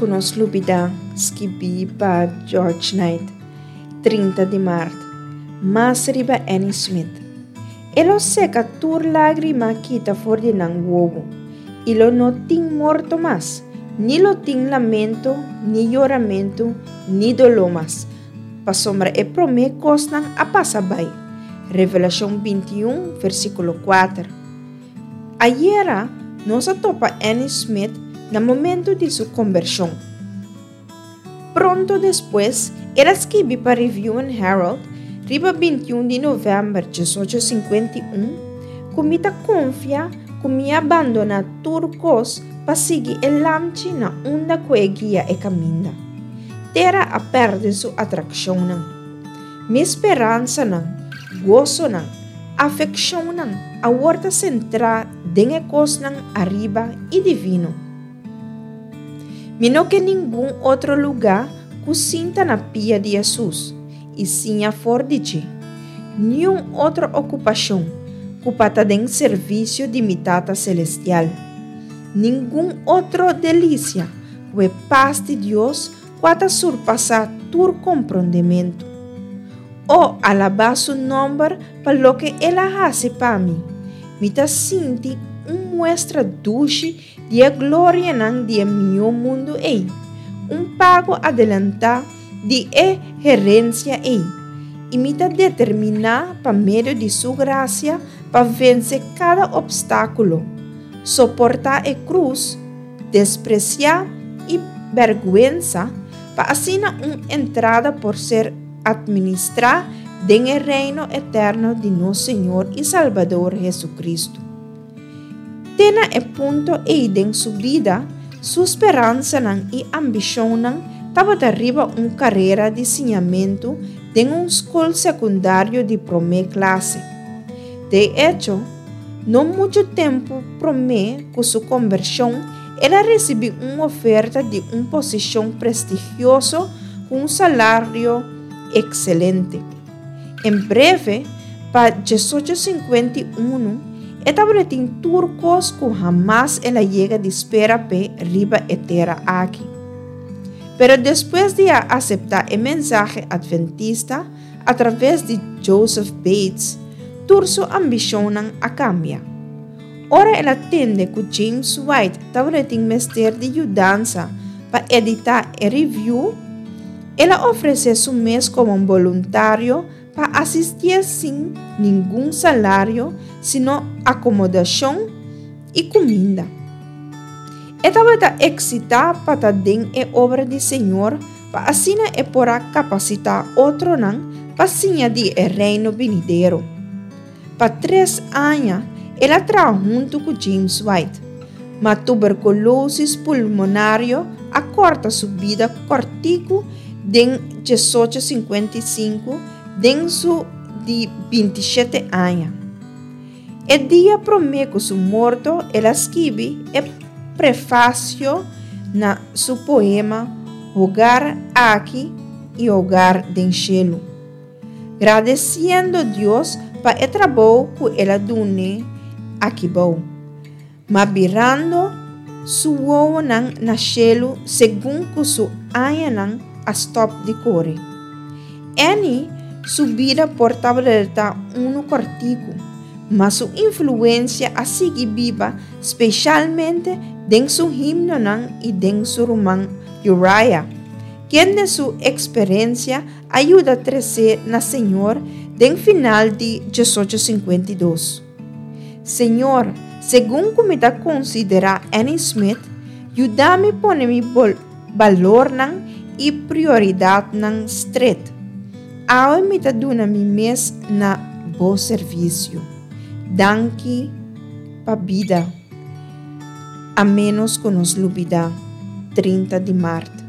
conosco lubida skibi pa George Knight, 30 de março. Mas riba Annie Smith. Elo seca tur lágrima kita for de nang wogo. Ilo no ting morto mas, ni lo ting lamento, ni lloramento, ni dolor mas. Pa sombra e prome cos nang apasabay. Revelação 21, versículo 4. Ayera nos atopa Annie Smith no momento de sua conversão. Pronto depois, ela escreve para Review and Herald, riba 21 de novembro de 1851, comita confia que me abandona turcos para seguir el lamchi na onda que guia e caminha. Terra a perde sua atração não. Minha esperança não, gozo não, afecção não, a horta central den ecos não arriba e divino. Mino que nenhum outro lugar que sinta na pia de Jesus e sinha for de ti. Nenhum outra ocupação que pata den serviço de mitata celestial. Nenhum outro delícia que paz de Deus pata surpassar tur compreendimento. O alabar su nome para lo que ela hace para mim. Mita sinti muestra dulce de glória nan de meu mundo ei. Pago adelantar de gerência ei. E me determinar para meio de sua graça para vencer cada obstáculo, suportar a cruz, despreciar e vergüenza para assim entrada por ser administrar den el reino eterno de nosso Senhor e Salvador Jesucristo. Tena e punto e den su vida, sua esperança e ambição estava arriba carreira de ensinamento em escola secundário de primeira classe. De hecho, não muito tempo promé com sua conversão, ela recebeu uma oferta de posição prestigiosa com salário excelente. Em breve, para 1851, estava em turcos que jamás ela chega de espera pe riba etera aqui. Pero depois de aceitar o mensagem adventista através de Joseph Bates, sua ambição a cambia. Ora ela entende que James White estava em mestre de ajudança para editar a review. Ela oferece seu mês como voluntário para assistir sem nenhum salário, sino acomodação e comida. Estava excitada para den a obra do Senhor, para assim poder capacitar outro para sinha de reino venidero. Para 3 anos, ela trabalhou junto com James White, mas tuberculose pulmonar acorta sua vida cortico em 1855, denso de 27 anos. O dia promete seu morto, ela escreve o prefácio na seu poema Hogar aqui e Hogar den Cielo, agradecendo a Deus para o trabalho que ela dune aqui bom, mas virando sua na cielo segundo que sua anha a stop de core. Annie, sua vida portava cortico, mas sua influência a seguir viva, especialmente em seu himno e em seu romance Uriah, que de sua experiência ajuda a crescer na Senhor em final de 1852. Senhor, segundo como me considera Annie Smith, ajuda-me a pôr valor e prioridade straight. Ao me duna mi mes na bom serviço. Danke pa vida. A menos que nos lubida 30 de março.